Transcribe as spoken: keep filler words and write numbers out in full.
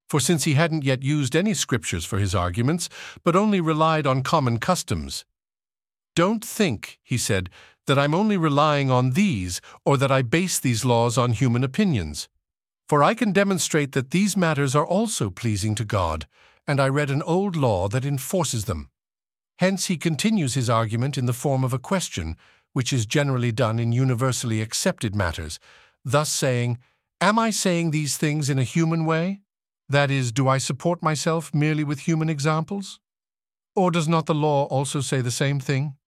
for since he hadn't yet used any scriptures for his arguments, but only relied on common customs. "Don't think," he said, "that I'm only relying on these, or that I base these laws on human opinions. For I can demonstrate that these matters are also pleasing to God, and I read an old law that enforces them." Hence he continues his argument in the form of a question, which is generally done in universally accepted matters, thus saying, "Am I saying these things in a human way? That is, do I support myself merely with human examples? Or does not the law also say the same thing?"